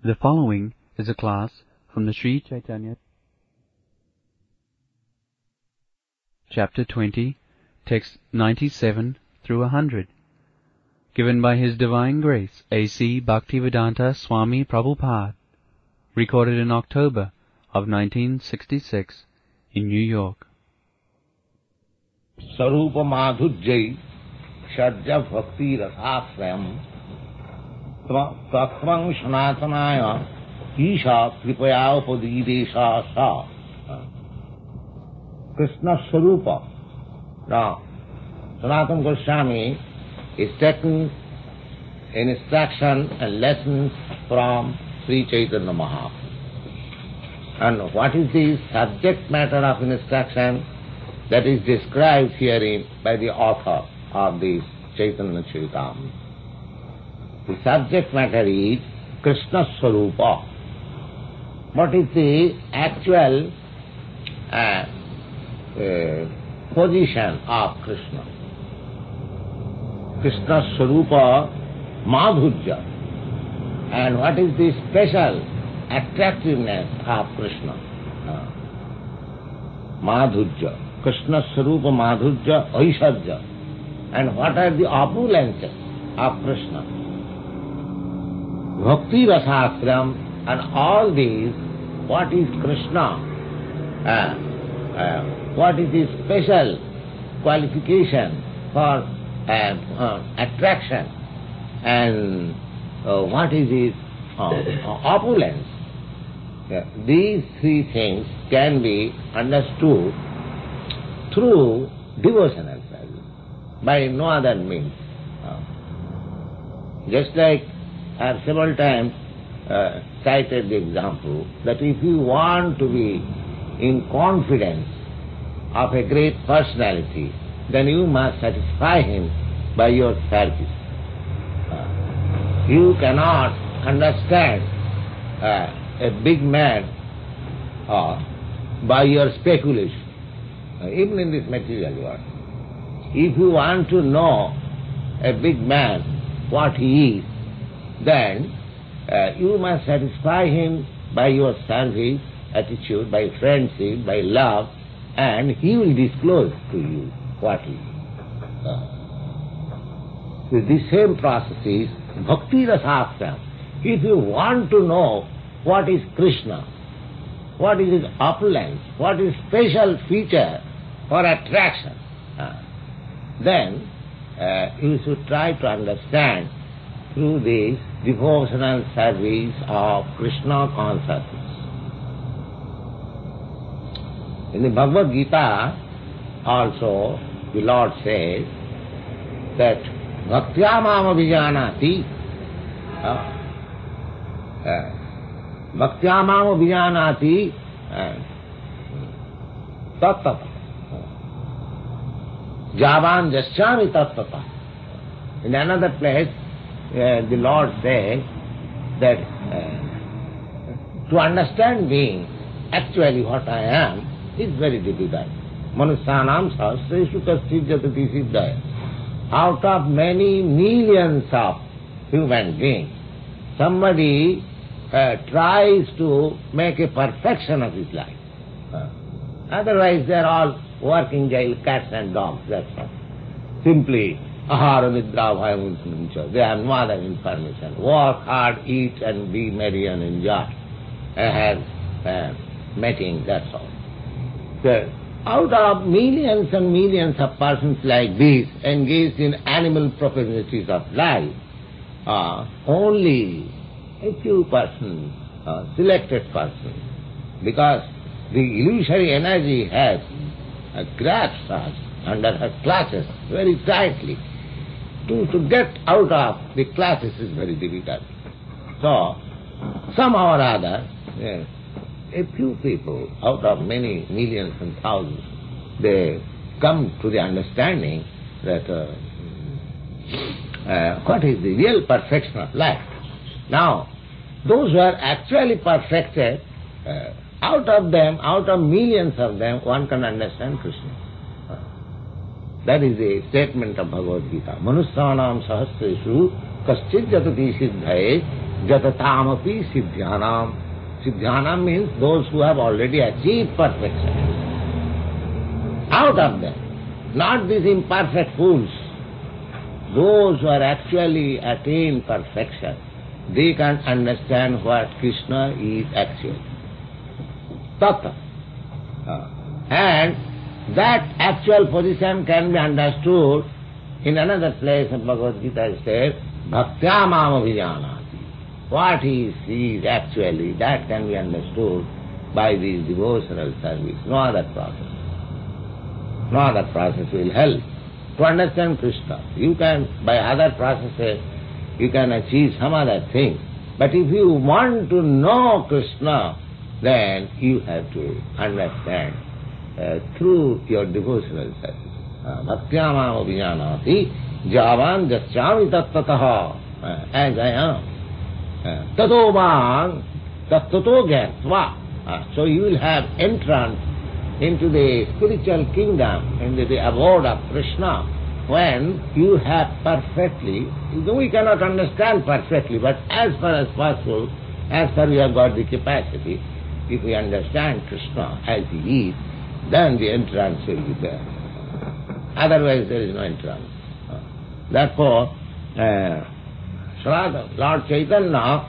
The following is a class from the Sri Chaitanya Chapter 20, Text 97 through 100, given by His Divine Grace A.C. Bhaktivedanta Swami Prabhupada, recorded in October of 1966 in New York. Sarupa madhujjai shadja bhakti rasasrayam tatvam sanatanaya isha kripaya upadidesha sa. Krishna Sarupa. Now, Sanatana Goswami is taking an instruction and lessons from Sri Chaitanya Mahaprabhu. And what is the subject matter of instruction that is described herein by the author of this Chaitanya Charitamrita? The subject matter is Krishna Sarupa. What is the actual position of Krishna? Krishna Sarupa Madhurya. And what is the special attractiveness of Krishna? Madhurya. Krishna Sarupa Madhurya Aishwarya. And what are the opulences of Krishna? Bhakti Rasasram. And all these, what is Krishna? What is his special qualification for attraction? And what is his opulence? These three things can be understood through devotional service, by no other means. Just like I have several times cited the example that if you want to be in confidence of a great personality, then you must satisfy him by your service. You cannot understand a big man by your speculation, even in this material world. If you want to know a big man, what he is, then you must satisfy him by your service attitude, by friendship, by love, and he will disclose to you what he is. With the same process is Bhakti Rasasram. If you want to know what is Krishna, what is his opulence, what is special feature for attraction, then you should try to understand through this devotional service of Krishna consciousness. In the Bhagavad Gita also the Lord says that Bhaktya Mam Abhijanati Bhaktya Mam Abhijanati Tattata Javan Jasyami Tattata. In another place the Lord says that to understand me, actually what I am, is very difficult. Manusyanam sahasreshu kaschid jatati siddhaya. Out of many millions of human beings, somebody tries to make a perfection of his life. Otherwise they are all working jail, cats and dogs, that's all. Simply ahara nidra bhayam. They have no other information. Work hard, eat and be merry and enjoy. Have mating, that's all. Out of millions and millions of persons like this engaged in animal propensities of life, only a few persons, selected persons, because the illusory energy has grasps us under her clutches very tightly. To get out of the clutches is very difficult. So, somehow or other, a few people out of many millions and thousands, they come to the understanding that what is the real perfection of life. Now, those who are actually perfected, out of them, out of millions of them, one can understand Krishna. That is a statement of Bhagavad Gita. Manusyanam sahasreshu kaschid jatati siddhaye Jatatamapi siddhyanam. Siddhyanam means those who have already achieved perfection. Out of them, not these imperfect fools. Those who are actually attained perfection, they can understand what Krishna is actually. Tattva. And that actual position can be understood in another place of Bhagavad Gita. It says, Bhaktya mam abhijanati. What he sees actually, that can be understood by this devotional service. No other process. No other process will help. To understand Krishna, you can, by other processes, you can achieve some other thing. But if you want to know Krishna, then you have to understand through your devotional service. Bhaktya mam abhijanati javan jasyami tattataha, as I am. Tato bhang tattato gyatva. So you will have entrance into the spiritual kingdom, into the abode of Krishna, when you have perfectly, though we cannot understand perfectly, but as far as possible, as far as we have got the capacity, if we understand Krishna as he is, then the entrance will be there. Otherwise there is no entrance. Therefore, Lord Chaitanya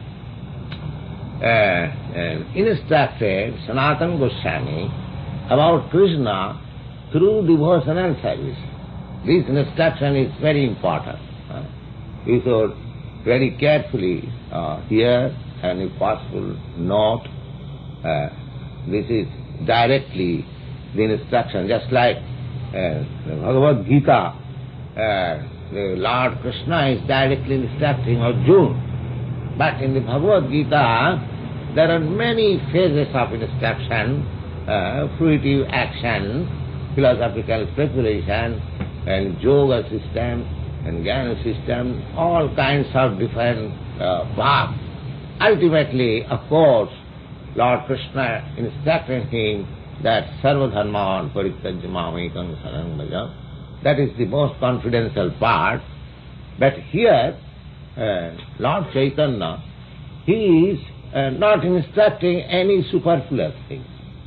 instructed Sanatana Goswami about Krishna through devotional service. This instruction is very important. You should very carefully hear and if possible note. This is directly the instruction, just like the Bhagavad Gita, the Lord Krishna is directly instructing Arjuna. But in the Bhagavad Gita, there are many phases of instruction, fruitive action, philosophical speculation, and yoga system, and jnana system, all kinds of different paths. Ultimately, of course, Lord Krishna instructed him that sarva dharman parityajya mamekam saranam bhaja. That is the most confidential part. But here, Lord Chaitanya, he is not instructing any superfluous thing.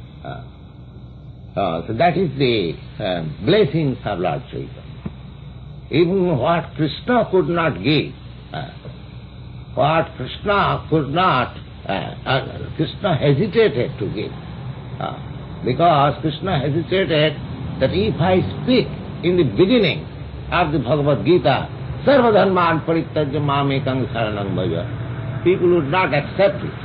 So that is the blessings of Lord Chaitanya. Even what Krishna could not give, what Krishna could not, Krishna hesitated to give. Because Krishna hesitated that if I speak in the beginning of the Bhagavad Gita, sarva dharman parityajya mamekam saranam bhaja, people would not accept it.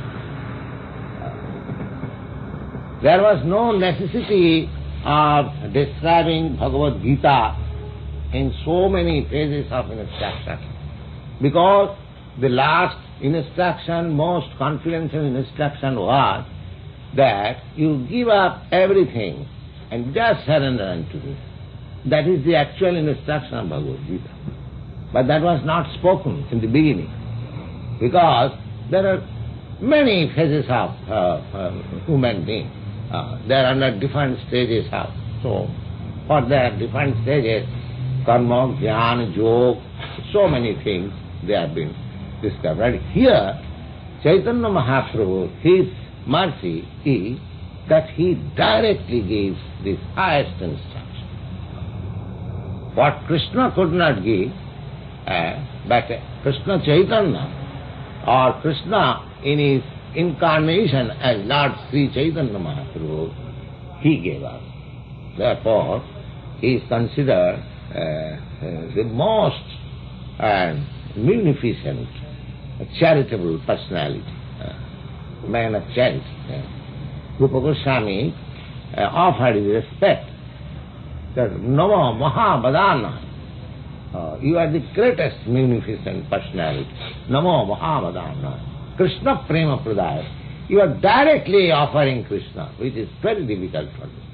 There was no necessity of describing Bhagavad Gita in so many phases of instruction, because the last instruction, most confidential instruction was that you give up everything and just surrender unto me. That is the actual instruction of Bhagavad Gita. But that was not spoken in the beginning, because there are many phases of human being. They are under different stages of, so for their different stages, karma, jnana, yoga, so many things they have been discovered. Here, Chaitanya Mahaprabhu, his mercy is that he directly gives this highest instruction. What Krishna could not give, but Krishna Chaitanya, or Krishna in his incarnation as Lord Sri Chaitanya Mahaprabhu, he gave us. Therefore, he is considered the most munificent, charitable personality, man of charity. Rupa Goswami offered his respect that Namo Mahavadana, you are the greatest munificent personality. Namo Mahavadana, Krishna Prema Pradaya. You are directly offering Krishna, which is very difficult for me.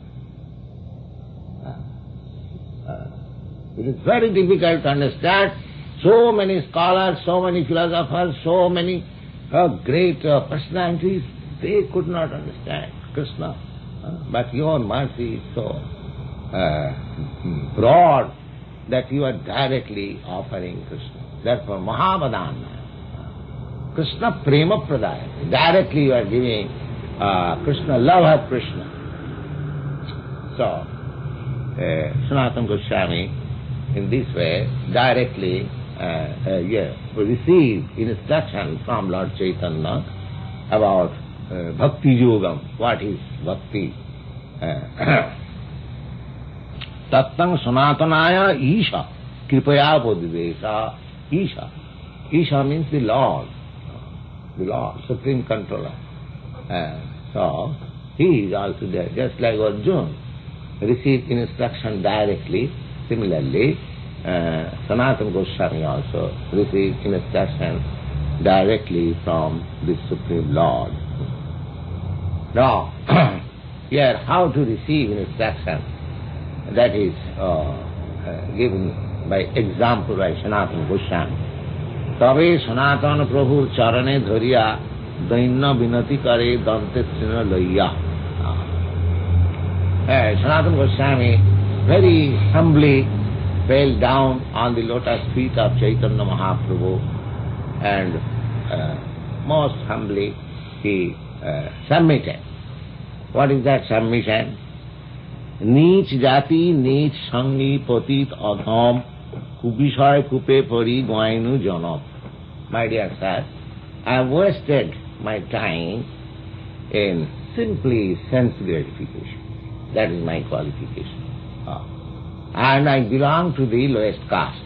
It is very difficult to understand. So many scholars, so many philosophers, so many great personalities, they could not understand Krishna. But your mercy is so broad that you are directly offering Krishna. Therefore, Mahavadana. Krishna Prema Pradaya. Directly you are giving Krishna, love of Krishna. So, Sanatana Goswami, in this way, directly receive instruction from Lord Chaitanya about Bhakti Yogam. What is Bhakti? Tattang Sanatanaya Isha Kripaya Bodhidesha. Isha. Isha means the Lord, Supreme Controller. So, he is also there, just like Arjuna received instruction directly. Similarly, Sanatana Goswami also received instruction directly from the Supreme Lord. Now, here how to receive instruction, that is given by example by Sanatana Goswami. Tabe Sanatana Prabhu charane dhariya dainna vinati kare dante trina laiya. Sanatana Goswami very humbly fell down on the lotus feet of Chaitanya Mahaprabhu and most humbly he submitted. What is that submission? Neech jati, neech sangi, patit adham, kubishay kupe pari goinu janam. My dear sir, I have wasted my time in simply sense gratification. That is my qualification. And I belong to the lowest caste.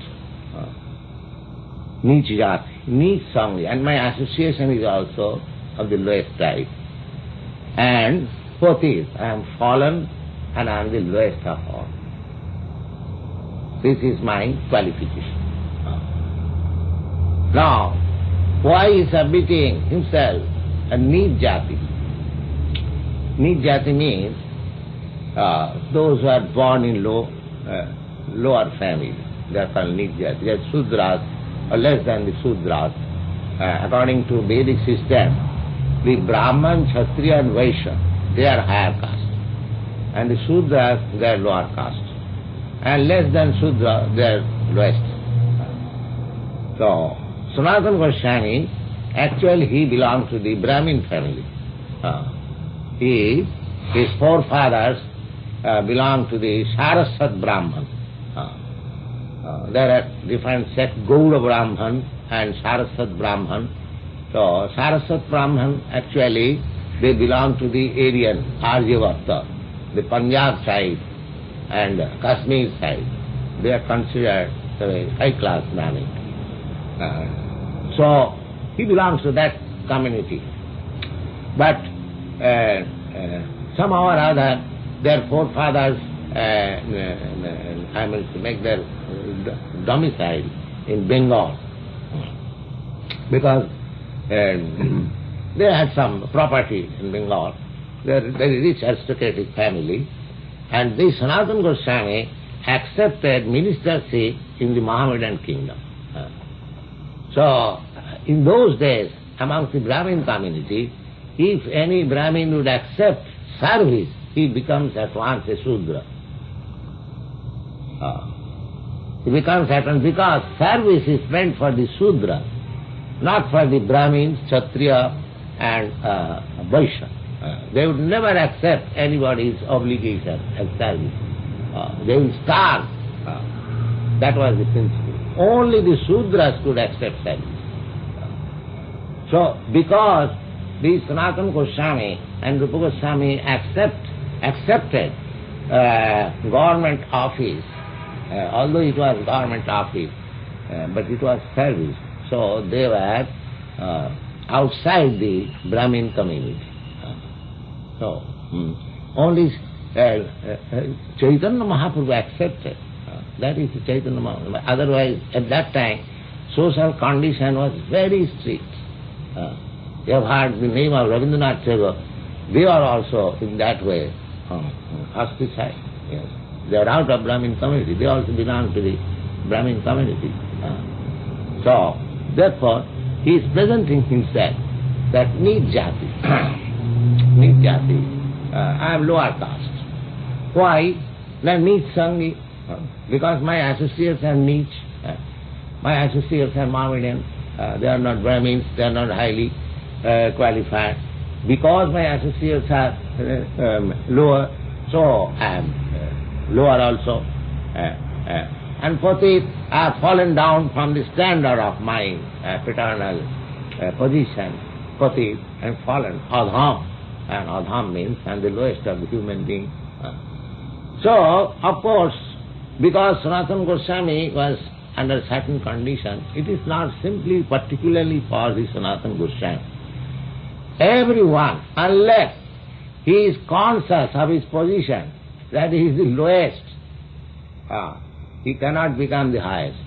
Neech jati, neech sangi, and my association is also of the lowest type. And patit, I am fallen and I am the lowest of all. This is my qualification. Now, why is submitting himself a neech jati? Neech jati means those who are born in lower family. They are called neech jati. They are Sudras or less than the Sudras. According to Vedic system, the Brahman, Kshatriya and Vaishya, they are higher caste. And the Sudras, they are lower caste. And less than Sudra, they are lowest. So, Sanatana Goswami, actually he belongs to the Brahmin family. His forefathers belong to the Saraswat Brahman. There are different sects, Gaura Brahman and Saraswat Brahman. So, Saraswat Brahman, actually, they belong to the Aryan, Aryavata, the Punjab side and Kashmir side. They are considered a high-class Brahmin. So, he belongs to that community. But somehow or other, their forefathers make their domicile in Bengal because they had some property in Bengal. They are a very rich aristocratic family. And this Sanatana Goswami accepted ministership in the Mohammedan kingdom. So, in those days, amongst the Brahmin community, if any Brahmin would accept service, he becomes at once a Sudra. He becomes at once, because service is meant for the Sudra, not for the Brahmins, Kshatriya and Vaishya. They would never accept anybody's obligation and service. They will starve. That was the principle. Only the Sudras could accept service. So, because the Sanatana Goswami and Rupa Goswami accepted government office, although it was government office, but it was service. So they were outside the Brahmin community. So only Chaitanya Mahaprabhu accepted. That is Chaitanya Mahaprabhu. Otherwise, at that time, social condition was very strict. You have heard the name of Rabindranath Tagore. They are also in that way ostracized. Yes. They are out of Brahmin community. They also belong to the Brahmin community. So, therefore, he is presenting himself that neech jati. Neech jati. I am lower caste. Why? Like neech sangi. Because my associates are neech. My associates are Mohammedan. They are not Brahmins, they are not highly qualified. Because my associates are lower, so I am lower also. And Patit, I have fallen down from the standard of my paternal position, Patit, and fallen, Adham. And Adham means I am the lowest of the human beings. So, of course, because Sanatana Goswami was under certain conditions, it is not simply particularly for the Sanatana Goswami. Everyone, unless he is conscious of his position, that he is the lowest, he cannot become the highest.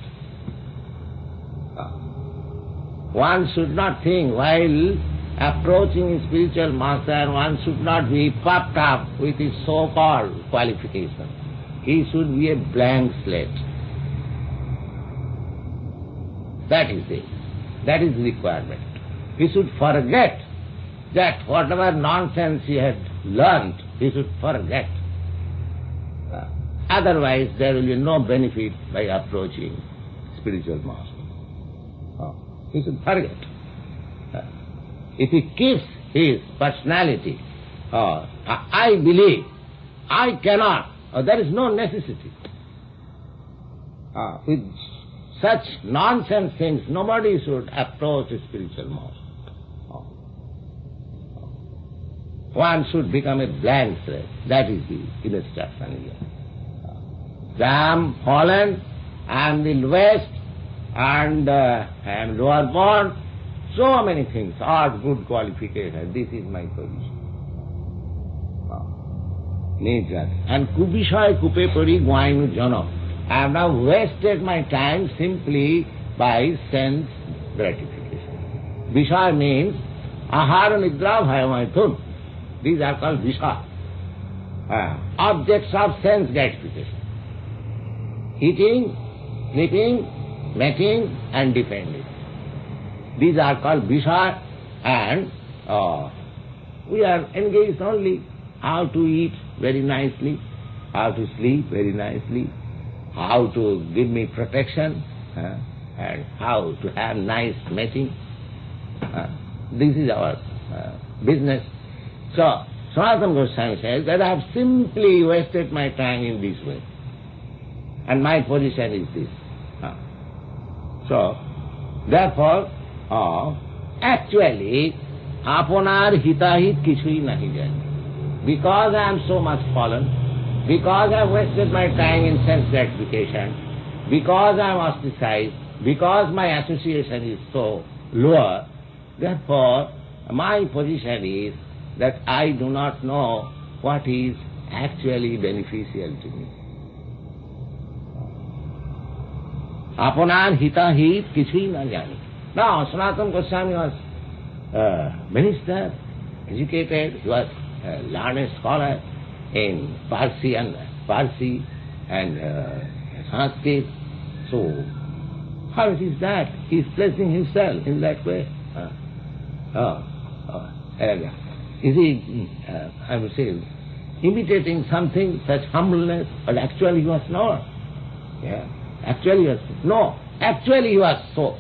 One should not think while approaching a spiritual master, one should not be puffed up with his so-called qualification. He should be a blank slate. That is the requirement. He should forget that whatever nonsense he had learnt, he should forget. Otherwise, there will be no benefit by approaching spiritual master. He should forget. If he keeps his personality, I believe, I cannot, there is no necessity. With such nonsense things, nobody should approach a spiritual master. One should become a blank slate. That is the instruction here. I am fallen, I am the lowest, and I am lower born. So many things are good qualifications. This is my position. Nature. And kubishay kupe pari guainu jana. I have now wasted my time simply by sense gratification. Vishay means ahara nidra bhayamaithun. These are called visha. Objects of sense gratification. Eating, sleeping, mating and defending. These are called visha, and we are engaged only how to eat very nicely, how to sleep very nicely, how to give me protection, and how to have nice mating. This is our business. So, Sanatana Goswami says that I have simply wasted my time in this way. And my position is this. So, therefore, actually, aponar hitahit kichui nahi jani. Because I am so much fallen, because I have wasted my time in sense gratification, because I am ostracized, because my association is so lower, therefore, my position is that I do not know what is actually beneficial to me. Aponar hitahit kichui na jani. Now, Sanatana Goswami was minister, educated, he was a learned scholar in Parsi and Sanskrit. So, how it is that he is placing himself in that way? Is he, I would say, imitating something, such humbleness, but actually he was not. Actually he was, no, actually he was so.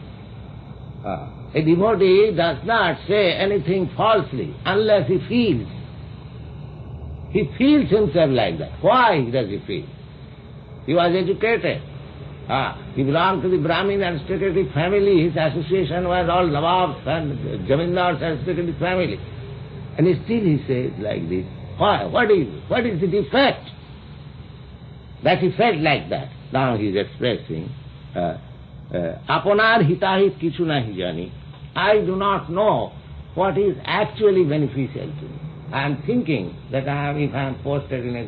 A devotee does not say anything falsely unless he feels. He feels himself like that. Why does he feel? He was educated. He belonged to the Brahmin aristocratic family. His association was all Nawabs and Jamindars aristocratic family. And still he says like this. Why? What is the defect? That he felt like that. Now he is expressing, aponar hitahit kichu nahi jani. I do not know what is actually beneficial to me. I am thinking that if I am posted in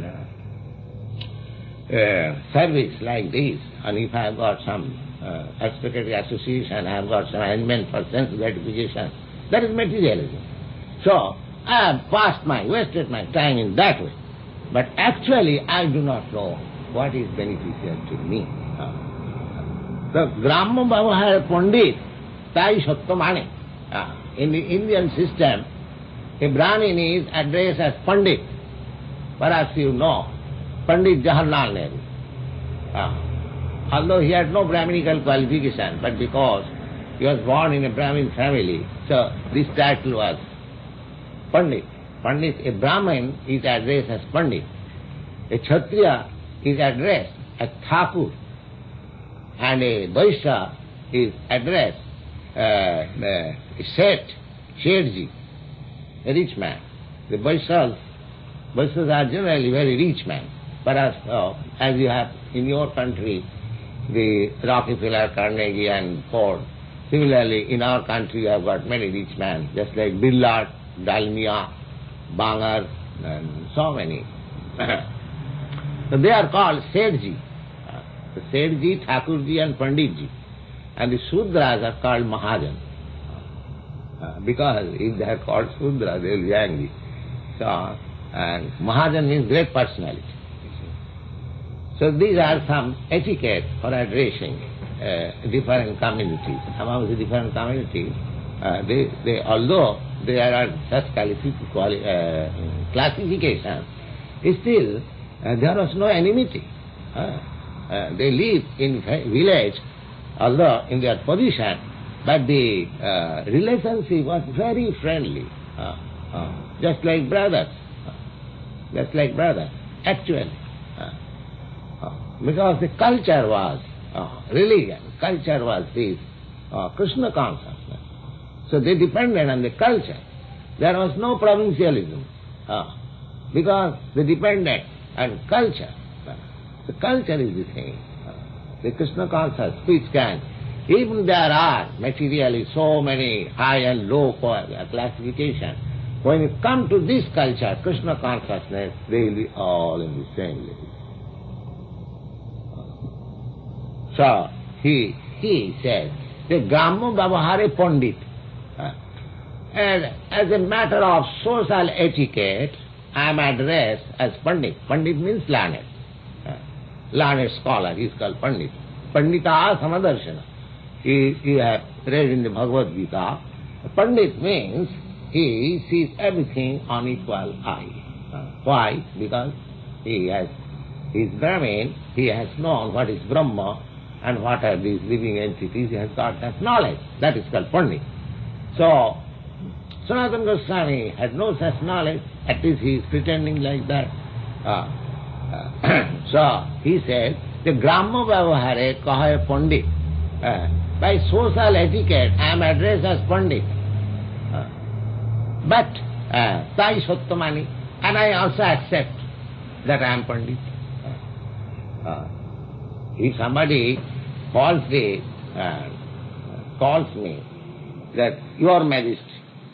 a service like this, and if I have got some aristocratic association, I have got some arrangement for sense gratification, that is materialism. So, I have wasted my time in that way. But actually, I do not know what is beneficial to me. The Gramma Baba had a Pandit, Tai Sattamani. In the Indian system, a Brahmin is addressed as Pandit. Perhaps you know, Pandit Jawaharlal Nehru. Although he had no Brahminical qualification, but because he was born in a Brahmin family, so this title was Pandit. Pandit, a Brahmin is addressed as Pandit. A Kshatriya is addressed as Thakur. And a Vaishya is addressed Seth, Shetji, a rich man. The Vaishyas are generally very rich men. Whereas, as you have in your country, the Rockefeller, Carnegie and Ford, similarly in our country you have got many rich men, just like Birla, Dalmia, Bangar, and so many. So they are called Sethji. The Sethji, Thakurji and Panditji. And the Sudras are called Mahajan. Because if they are called Sudra, they will be angry. So, and Mahajan means great personality. So these are some etiquette for addressing different communities. Among the different communities, although there are such classifications, still there was no enmity. They live in village, although in their position, but the relationship was very friendly, just like brothers, actually. Because the culture was religion, culture was this Krishna consciousness. So they depended on the culture. There was no provincialism, because they depended on culture. The culture is the thing. The Krishna consciousness, which can, even there are materially so many high and low classification, when you come to this culture, Krishna consciousness, they will be all in the same level. So, he said, the Gramma Vyavahare Pandit. And as a matter of social etiquette, I am addressed as Pandit. Pandit means learned. Learned scholar, he is called Pandit. Pandita Samadarshana. You have read in the Bhagavad Gita. Pandit means he sees everything on equal eye. Why? Because he is Brahmin, he has known what is Brahma and what are these living entities, he has got that knowledge. That is called Pandit. So, Sanatana Goswami had no such knowledge, at least he is pretending like that. So, he said, the Gramma Vyavahare Kahaye Pandit. By social etiquette, I am addressed as Pandit. But, Tai Sattamani, and I also accept that I am Pandit. If somebody calls me that Your Majesty,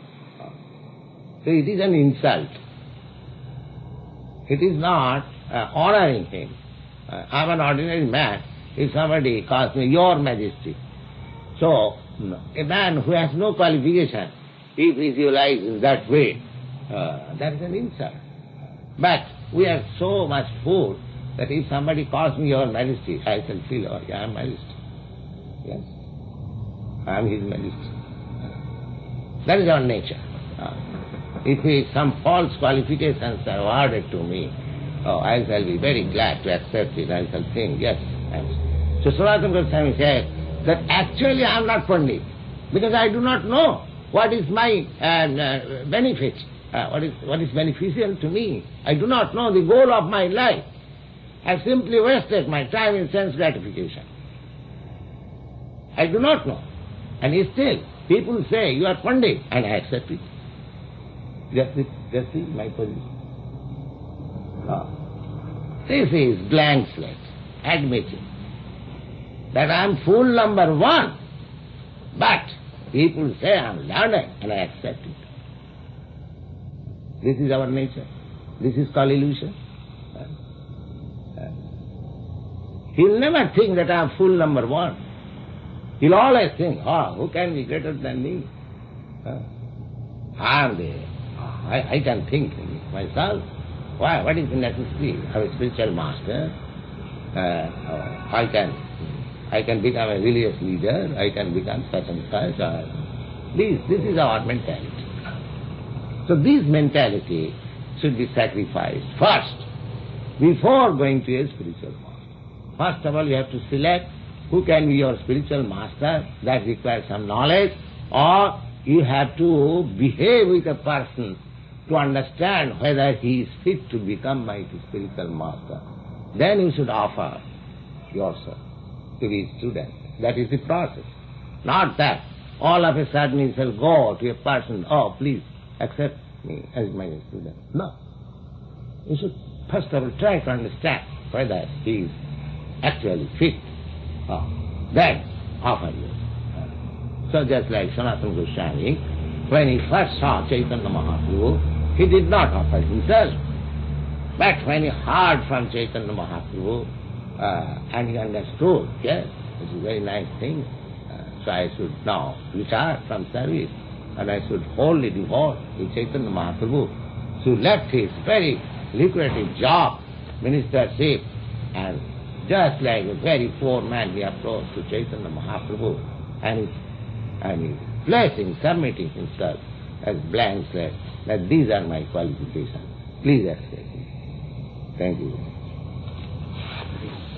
so it is an insult. It is not honoring him. I am an ordinary man. If somebody calls me Your Majesty, so a man who has no qualification, if he visualizes in that way, that is an insult. But we are so much fool that if somebody calls me Your Majesty, I shall feel, oh, I am Majesty. Yes, I am His Majesty. That is our nature. If some false qualifications are awarded to me, I shall be very glad to accept it. I shall think, yes. So Sanatana Goswami said that actually I am not Pandit, because I do not know what is my benefit, what is beneficial to me. I do not know the goal of my life. I have simply wasted my time in sense gratification. I do not know. And still, people say, you are Pandit, and I accept it. Just see my position. This is blank slate, admitting that I am fool number one, but people say I am learned, and I accept it. This is our nature. This is called illusion. He'll never think that I am fool number one. He'll always think, who can be greater than me? I can think myself. Why? What is the necessity of a spiritual master? I can become a religious leader, I can become such and such. This is our mentality. So this mentality should be sacrificed first, before going to a spiritual master. First of all, you have to select who can be your spiritual master, that requires some knowledge, or you have to behave with a person to understand whether he is fit to become my spiritual master. Then you should offer yourself to be a student. That is the process. Not that all of a sudden you shall go to a person, oh, please accept me as my student. No. You should first of all try to understand whether he is actually fit. Then offer you. So just like Sanatana Goswami, when he first saw Chaitanya Mahaprabhu, he did not offer himself. But when he heard from Chaitanya Mahaprabhu, and he understood, yes, this is a very nice thing, so I should now retire from service, and I should wholly devote to Chaitanya Mahaprabhu. So left his very lucrative job, ministership, and just like a very poor man, he approached to Chaitanya Mahaprabhu, and he placing, submitting himself as blank slate, that these are my qualifications. Please accept me. Thank you.